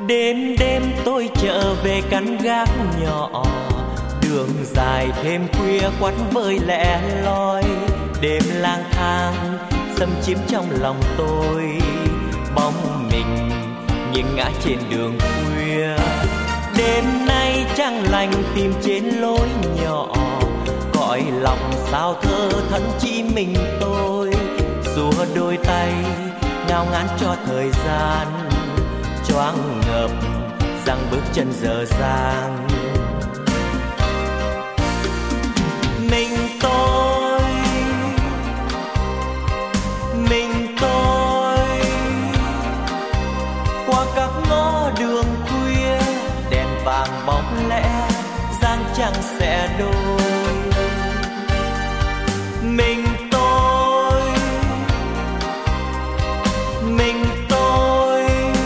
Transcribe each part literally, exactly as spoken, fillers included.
Đêm đêm tôi trở về căn gác nhỏ, đường dài thêm khuya quắt vơi lẻ loi. Đêm lang thang xâm chiếm trong lòng tôi, bóng mình nghiêng ngã trên đường khuya. Đêm nay trăng lành tìm trên lối nhỏ, cõi lòng sao thơ thân chỉ mình tôi. Xua đôi tay ngao ngán cho thời gian, choáng ngợp rằng bước chân dở dang. Mình tôi, mình tôi qua các ngõ đường khuya, đèn vàng bóng lẽ dáng trăng sẽ đôi. Mình tôi, mình tôi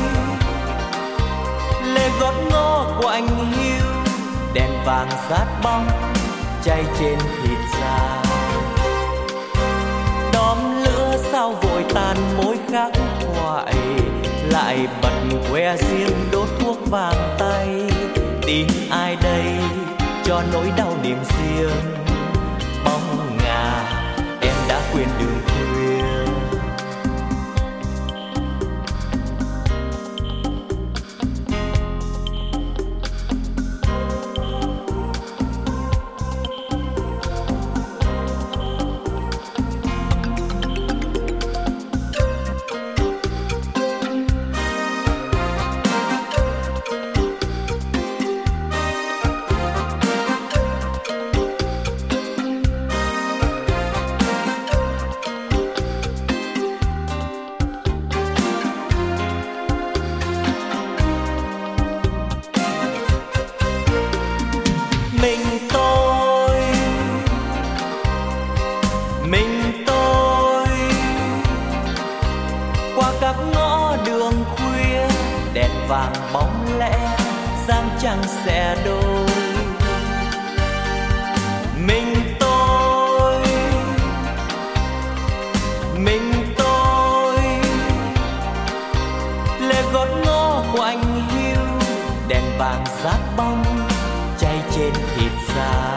lê gót ngõ quạnh hiu, đèn vàng rát bóng cháy trên thịt da. Đóm lửa sao vội tàn mối khắc khoải, lại bật que diêm đốt thuốc vàng tay. Tin ai đây cho nỗi đau niềm riêng, bóng ngà em đã quên đường khuya. Mình tôi, mình tôi qua các ngõ đường khuya, đèn vàng bóng lẽ dáng trăng sẽ đôi. Mình tôi, mình tôi lê gót ngõ quạnh hiu, đèn vàng rát bóng cháy trên thịt da.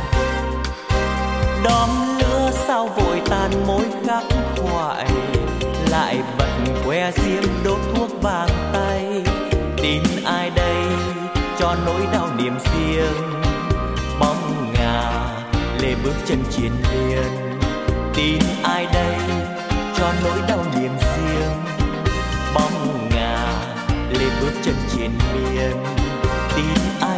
Đóm lửa sao vội tàn mối khắc khoải, lại bật que diêm đốt thuốc vàng tay. Tin ai đây cho nỗi đau niềm riêng, bóng ngà lê bước chân chiến miên. Tin ai đây cho nỗi đau niềm riêng, bóng ngà lê bước chân chiến miên. Tin ai